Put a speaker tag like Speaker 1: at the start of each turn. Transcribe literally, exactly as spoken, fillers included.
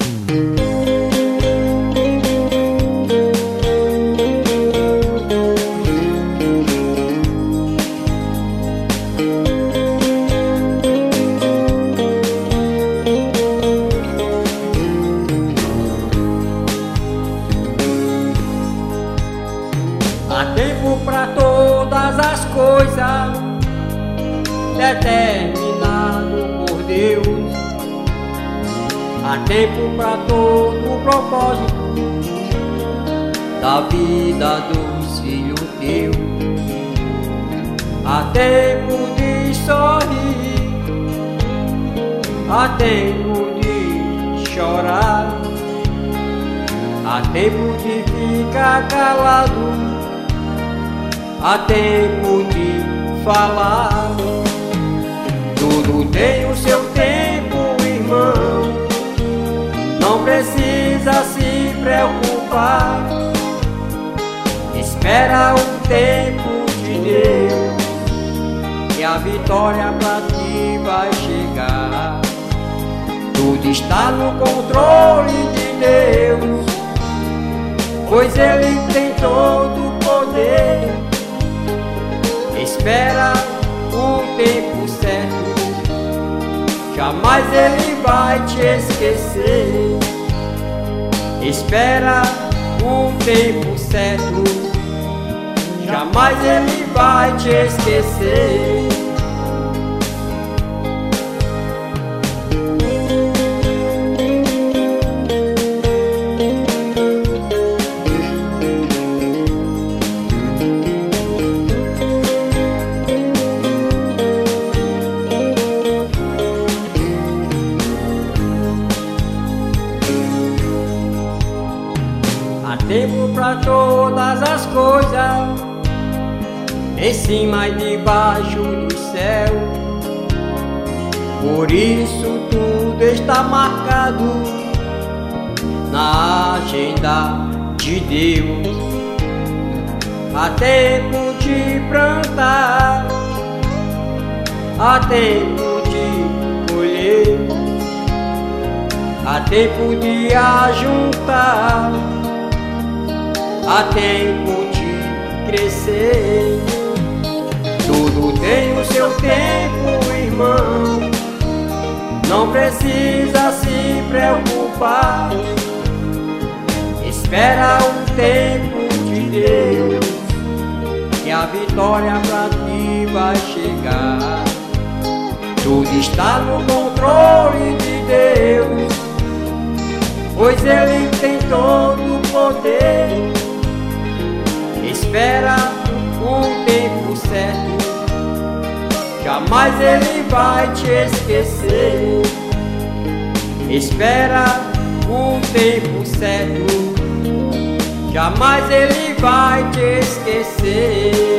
Speaker 1: Há tempo para todas as coisas, determinado por Deus. Há tempo para todo o propósito da vida dos filhos teus. Há tempo de sorrir, há tempo de chorar, há tempo de ficar calado, há tempo de falar. Tudo tem o seu tempo, irmão, não precisa se preocupar. Espera o tempo de Deus, que a vitória pra ti vai chegar. Tudo está no controle de Deus, pois Ele tem todo o poder. Espera o tempo certo, jamais Ele vai te esquecer. Espera o tempo certo, jamais Ele vai te esquecer. Há tempo para todas as coisas, em cima e debaixo do céu. Por isso tudo está marcado na agenda de Deus. Há tempo de plantar, há tempo de colher, há tempo de ajuntar, há tempo de crescer. Tudo tem o seu tempo, irmão, não precisa se preocupar. Espera o tempo de Deus, que a vitória pra ti vai chegar. Tudo está no controle de Deus, pois Ele tem todo o poder. Espera o tempo certo, jamais Ele vai te esquecer. Espera o tempo certo, jamais Ele vai te esquecer.